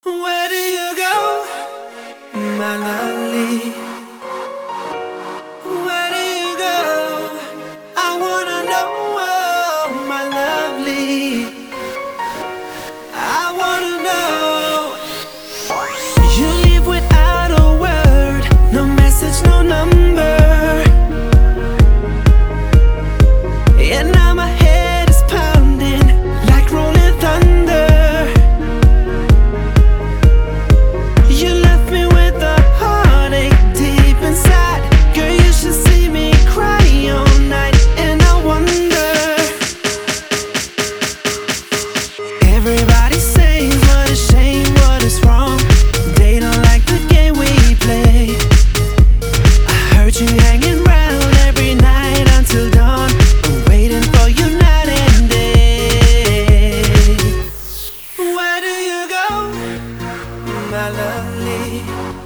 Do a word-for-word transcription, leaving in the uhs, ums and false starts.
Where do you go, my lovely? Where do you go? I wanna know, oh, my lovely. I wanna know. You leave without a word, no message, no number. And now my head is pounding like rolling thunder. You left me with a heartache deep inside. Girl, you should see me cry all night. And I wonder, everybody says what a shame, what is wrong. They don't like the game we play. I heard you hanging round every night until dawn, waiting for you night and day. Where do you go, my lovely?